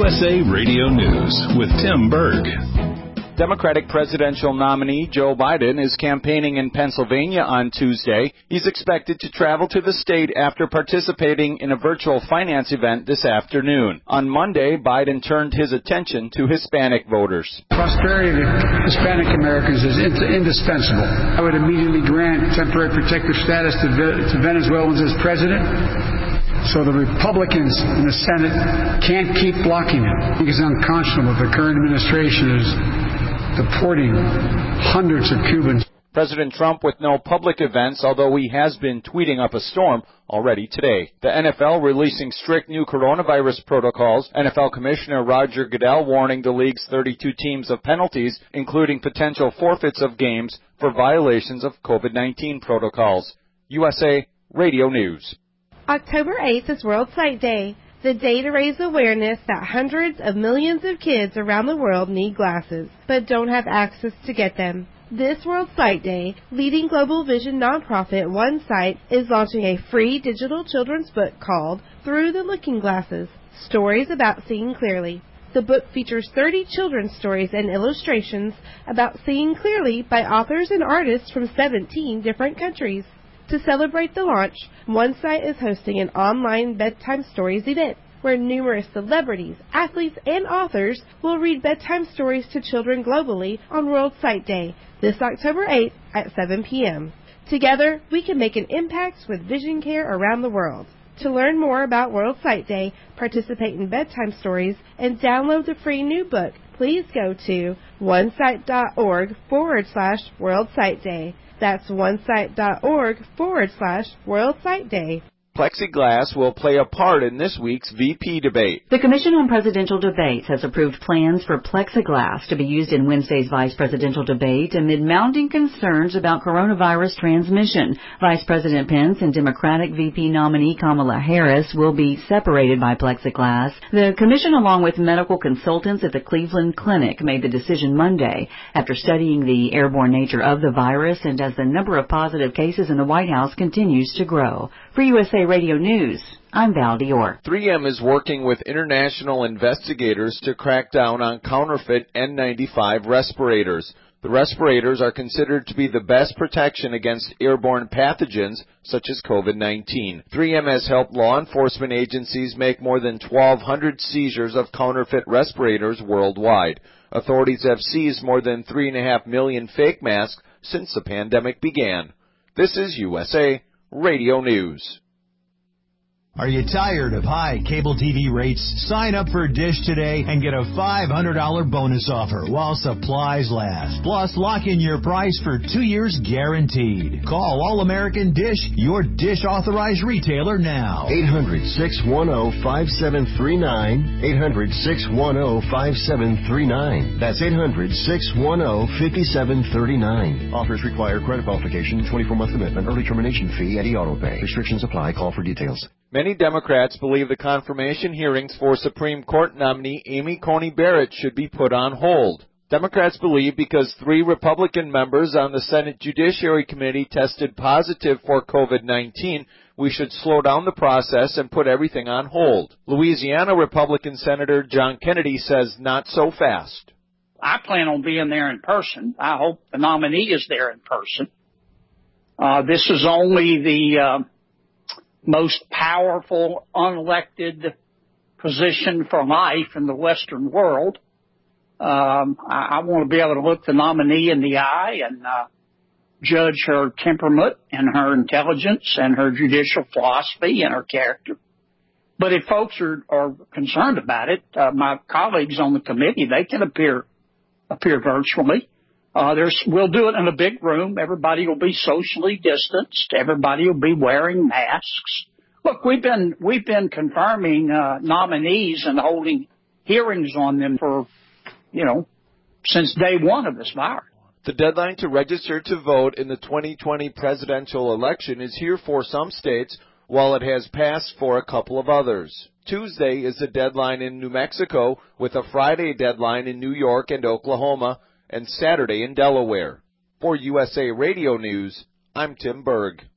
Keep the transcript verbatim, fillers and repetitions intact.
S A Radio News with Tim Berg. Democratic presidential nominee Joe Biden is campaigning in Pennsylvania on Tuesday. He's expected to travel to the state after participating in a virtual finance event this afternoon. On Monday, Biden turned his attention to Hispanic voters. Prosperity of Hispanic Americans is indispensable. I would immediately grant temporary protective status to, to Venezuelans as president, so the Republicans in the Senate can't keep blocking it. I think it's unconscionable that the current administration is deporting hundreds of Cubans. President Trump with no public events, although he has been tweeting up a storm already today. The N F L releasing strict new coronavirus protocols. N F L Commissioner Roger Goodell warning the league's thirty-two teams of penalties, including potential forfeits of games for violations of COVID nineteen protocols. U S A Radio News. October eighth is World Sight Day, the day to raise awareness that hundreds of millions of kids around the world need glasses, but don't have access to get them. This World Sight Day, leading global vision nonprofit One Sight is launching a free digital children's book called Through the Looking Glasses, Stories About Seeing Clearly. The book features thirty children's stories and illustrations about seeing clearly by authors and artists from seventeen different countries. To celebrate the launch, One Sight is hosting an online bedtime stories event where numerous celebrities, athletes, and authors will read bedtime stories to children globally on World Sight Day this October eighth at seven p.m. Together, we can make an impact with vision care around the world. To learn more about World Sight Day, participate in bedtime stories, and download the free new book, please go to onesight.org forward slash World Sight Day. That's onesight.org forward slash World Sight Day. Plexiglass will play a part in this week's V P debate. The Commission on Presidential Debates has approved plans for plexiglass to be used in Wednesday's vice presidential debate amid mounting concerns about coronavirus transmission. Vice President Pence and Democratic V P nominee Kamala Harris will be separated by plexiglass. The Commission, along with medical consultants at the Cleveland Clinic, made the decision Monday after studying the airborne nature of the virus and as the number of positive cases in the White House continues to grow. For U S A Radio News, I'm Val Dior. three M is working with international investigators to crack down on counterfeit N ninety-five respirators. The respirators are considered to be the best protection against airborne pathogens such as COVID nineteen. three M has helped law enforcement agencies make more than twelve hundred seizures of counterfeit respirators worldwide. Authorities have seized more than three point five million fake masks since the pandemic began. This is U S A Radio News. Are you tired of high cable T V rates? Sign up for Dish today and get a five hundred dollars bonus offer while supplies last. Plus, lock in your price for two years guaranteed. Call All-American Dish, your Dish authorized retailer now. eight hundred, six one zero, five seven three nine. eight hundred, six one zero, five seven three nine. That's eight hundred, six one zero, five seven three nine. Offers require credit qualification, twenty-four month commitment, early termination fee, and e-auto pay. Restrictions apply. Call for details. Many Democrats believe the confirmation hearings for Supreme Court nominee Amy Coney Barrett should be put on hold. Democrats believe because three Republican members on the Senate Judiciary Committee tested positive for COVID nineteen, we should slow down the process and put everything on hold. Louisiana Republican Senator John Kennedy says not so fast. I plan on being there in person. I hope the nominee is there in person. Uh, this is only the uh, most powerful unelected position for life in the Western world. Um, I, I want to be able to look the nominee in the eye and uh, judge her temperament and her intelligence and her judicial philosophy and her character. But if folks are, are concerned about it, uh, my colleagues on the committee, they can appear appear virtually. Uh, there's, we'll do it in a big room. Everybody will be socially distanced. Everybody will be wearing masks. Look, we've been, we've been confirming, uh, nominees and holding hearings on them for, you know, since day one of this virus. The deadline to register to vote in the twenty twenty presidential election is here for some states, while it has passed for a couple of others. Tuesday is the deadline in New Mexico, with a Friday deadline in New York and Oklahoma, and Saturday in Delaware. For U S A Radio News, I'm Tim Berg.